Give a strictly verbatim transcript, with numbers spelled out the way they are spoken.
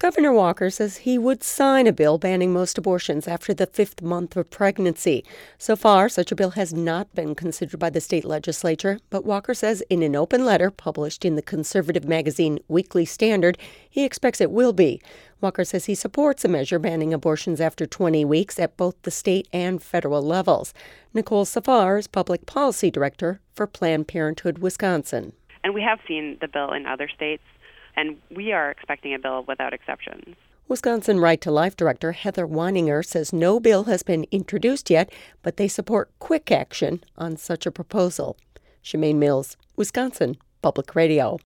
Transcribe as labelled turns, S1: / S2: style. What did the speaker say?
S1: Governor Walker says he would sign a bill banning most abortions after the fifth month of pregnancy. So far, such a bill has not been considered by the state legislature, but Walker says in an open letter published in the conservative magazine Weekly Standard, he expects it will be. Walker says he supports a measure banning abortions after twenty weeks at both the state and federal levels. Nicole Safar is public policy director for Planned Parenthood Wisconsin.
S2: And we have seen the bill in other states, and we are expecting a bill without exceptions.
S1: Wisconsin Right to Life Director Heather Weininger says no bill has been introduced yet, but they support quick action on such a proposal. Shemaine Mills, Wisconsin Public Radio.